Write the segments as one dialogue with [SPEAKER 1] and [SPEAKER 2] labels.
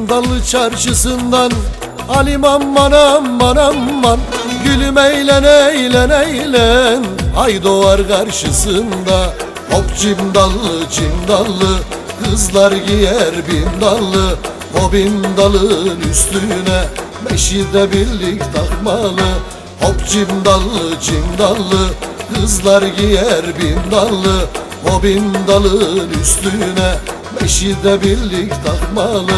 [SPEAKER 1] Dallı çarşısından alim aman aman aman, gülüm eğlen eğlen eğlen, ay doğar karşısında. Hop cimdallı cimdallı, kızlar giyer bin dallı, o bin dalın üstüne meşide birlik takmalı. Hop cimdallı cimdallı, kızlar giyer bin dallı, o bin dalın üstüne meşide birlik takmalı.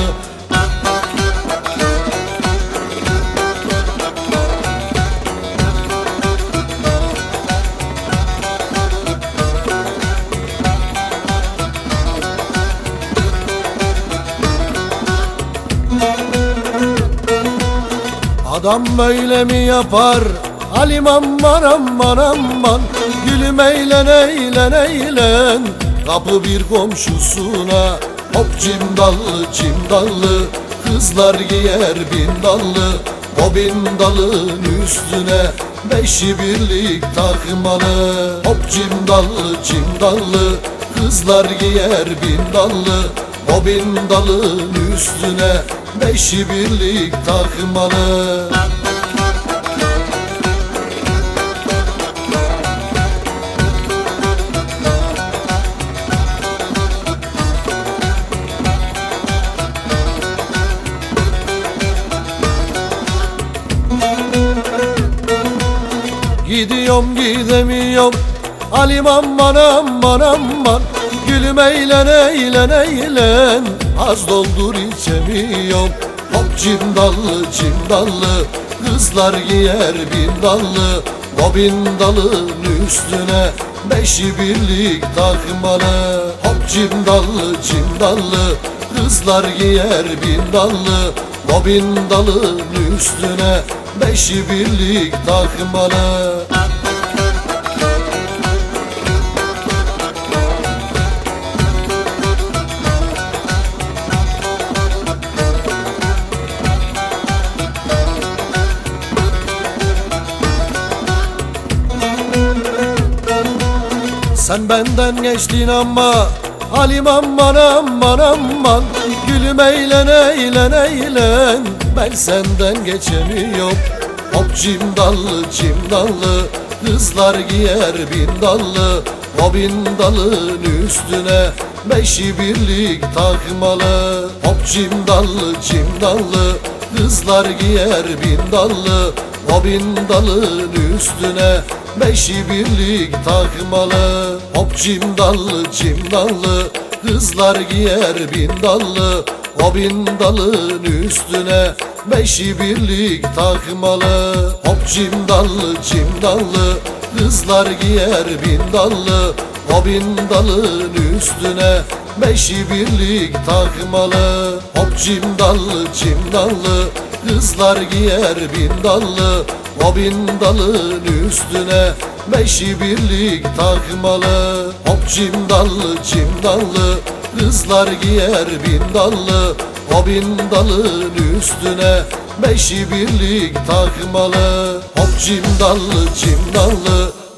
[SPEAKER 1] Adam böyle mi yapar? Alim aman aman aman, gülüm eğlen eğlen eğlen, kapı bir komşusuna. Hop cimdallı cimdallı, kızlar giyer bin dallı, o bin dalın üstüne beşi birlik takmalı. Hop cimdallı cimdallı, kızlar giyer bin dallı, o bin dalın üstüne beşi birlik takmalı. Gidiyorum gidemiyorum, alim aman aman aman, gülüm eğlen eğlen eğlen, az doldur içemiyorum. Hop cimdallı cimdallı, kızlar giyer bin dallı, o bin dalın üstüne beşi birlik takmalı. Hop cimdallı cimdallı, kızlar giyer bin dallı, o bin dalın üstüne beşi birlik takmalı. Sen benden geçtin ama alim aman aman aman, gülüm eğlen eğlen eğlen, ben senden geçemiyorum. Hop cimdallı cimdallı, kızlar giyer bin dallı, o bin dalın üstüne beşi birlik takmalı. Hop cimdallı cimdallı, kızlar giyer bin dallı, o bin dalın üstüne beşi birlik takmalı. Hop cimdallı cimdallı, kızlar giyer bin dallı, o bin dalın üstüne beşi birlik takmalı. Hop cimdallı cimdallı, kızlar giyer bin dallı, o bin dalın üstüne beşi birlik takmalı. Hop cimdallı cimdallı, kızlar giyer bin dallı, o bin dalın üstüne beşi birlik takmalı. Hop cimdallı cimdallı, kızlar giyer bin dallı, o bin dalın üstüne beşi birlik takmalı. Hop cimdallı cimdallı,